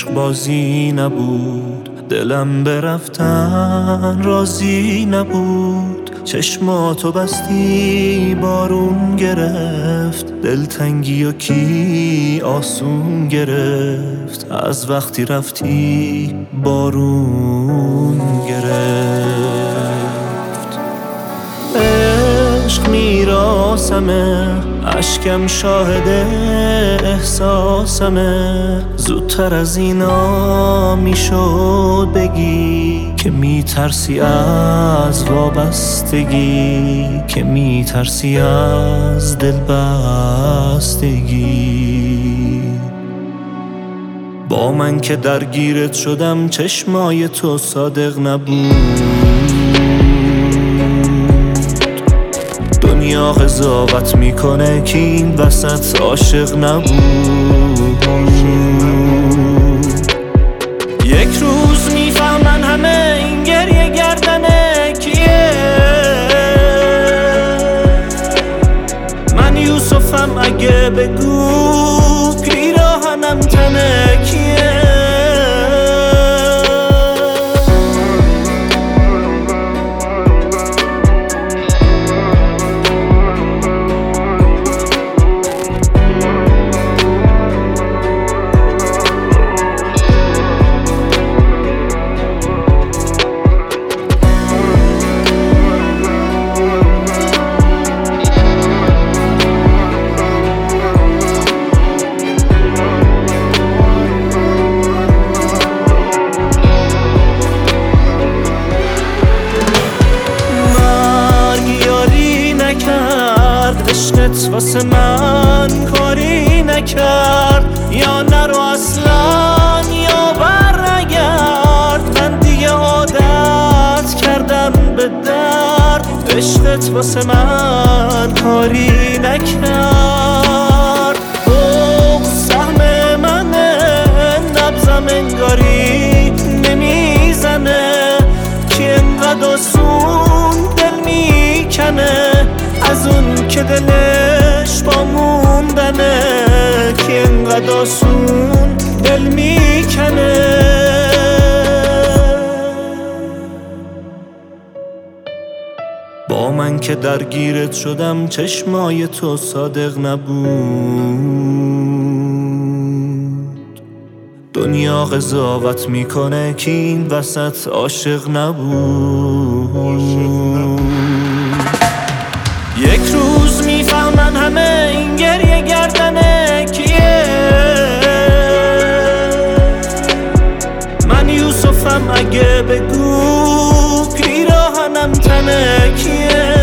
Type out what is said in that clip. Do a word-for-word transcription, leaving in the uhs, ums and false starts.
عشق بازی نبود، دلم به رفتن راضی نبود. چشماتو بستی بارون گرفت، دلتنگی و کی آسون گرفت. از وقتی رفتی بارون گرفت. عشق میراسمه، اشکم شاهد احساسمه. زودتر از اینا میشد بگی که میترسی از وابستگی، که میترسی از دلبستگی. با من که درگیرت شدم چشمای تو صادق نبود. دنیا قضاوت میکنه که این وسط عاشق نبود. یک روز میفهمن همه این گریه گردنه کیه. من یوسفم اگه بگو پیراهنم تنه کیه. عشقت واسه من کاری نکرد، یا نرو اصلا یا برنگرد. من دیگه عادت کردم به درد، عشقت واسه من کاری نکرد. او سهم منه، نبضم انگاری نمیزنه، که انقدر آسون دل میکنه از اون که دلش با موندنه، که انقدر آسون دل میکنه. با من که درگیرت شدم چشمای تو صادق نبود. دنیا قضاوت میکنه که این وسط عاشق نبود. یک روز میفهمن همه این گریه گردنه کیه. من یوسفم اگه بگو پیراهنم تنه کیه.